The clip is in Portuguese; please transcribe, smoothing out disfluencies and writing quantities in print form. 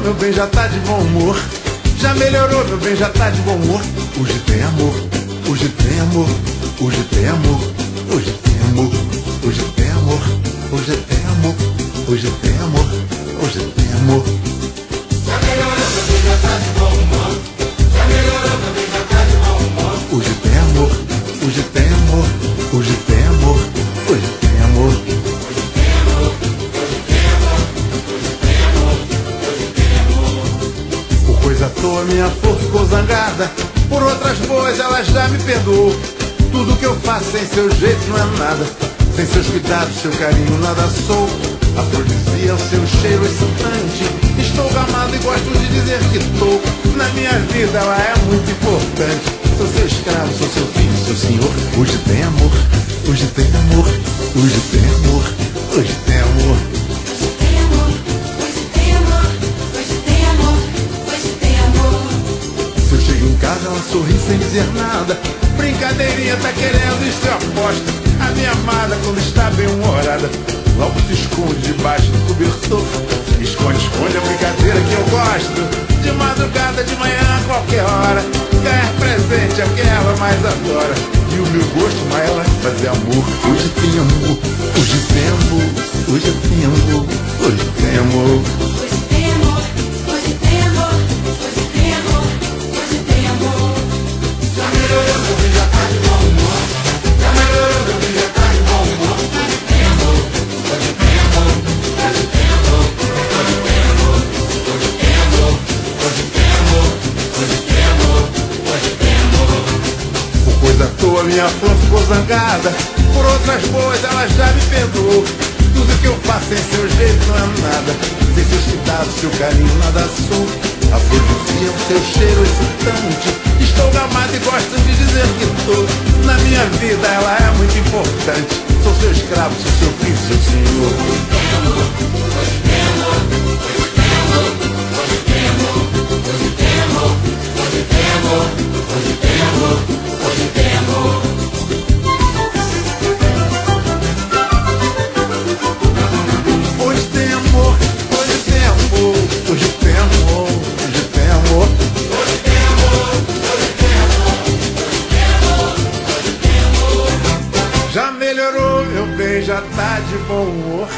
melhorou, meu bem, já tá de bom humor. Já melhorou, meu bem, já tá de bom humor. Hoje tem amor, hoje tem amor, hoje tem amor, hoje tem amor, hoje tem amor, hoje tem amor, hoje tem amor, hoje tem amor. Já melhorou, meu bem, já tá de bom humor. Já melhorou, meu bem, já tá de bom humor. Hoje tem amor, hoje tem amor, hoje tem amor, hoje tem amor. Hoje tem amor, hoje tem amor, hoje tem amor, hoje tem amor. Por coisa à toa minha flor ficou zangada, por outras boas ela já me perdoou. Tudo que eu faço sem seu jeito não é nada, sem seus cuidados, seu carinho nada sou. Afrodisia, o seu cheiro excitante, estou gamado e gosto de dizer que tô. Na minha vida ela é muito importante. Sou seu escravo, sou seu filho, seu senhor. Hoje tem amor, hoje tem amor, hoje tem amor, hoje tem amor. Hoje tem amor, hoje tem amor, hoje tem amor, hoje tem amor. Se eu chego em casa ela sorri sem dizer nada. Brincadeirinha, tá querendo, isso eu aposto. A minha amada quando está bem humorada logo se esconde debaixo do cobertor. Esconde, esconde a brincadeira que eu gosto. De madrugada, de manhã, a qualquer hora. Ganhar presente é o que ela mais adora. E o meu gosto maior é fazer amor. Hoje tem amor, hoje tem amor, hoje tem amor, hoje tem amor. Hoje tem amor, hoje tem amor, hoje tem amor, hoje tem amor. Já melhorou, meu bem, já tá de bom humor. Já melhorou, meu bem, já tá de bom humor. Hoje tem amor, hoje tem amor, hoje tem amor, hoje tem amor, hoje tem amor, hoje tem amor, hoje tem amor, hoje tem amor. Por coisa à toa minha flor ficou zangada, por outras boas ela já me perdoou. Tudo que eu faço sem seu jeito não é nada, sem seus cuidados, seu carinho nada sou. Afrodisia, o seu cheiro excitante, estou gamado e gosto de dizer que tô. Na minha vida ela é muito importante. Sou seu escravo, sou seu filho, seu senhor. Hoje tem amor, hoje tem amor, hoje tem amor, hoje tem amor, hoje tem amor, hoje tem amor, hoje tem amor, hoje tem amor. Hoje tem amor, hoje tem amor, hoje tem amor, hoje tem amor. Hoje tem amor, hoje tem amor, hoje tem amor, hoje tem amor. Já melhorou, meu bem, já tá de bom humor.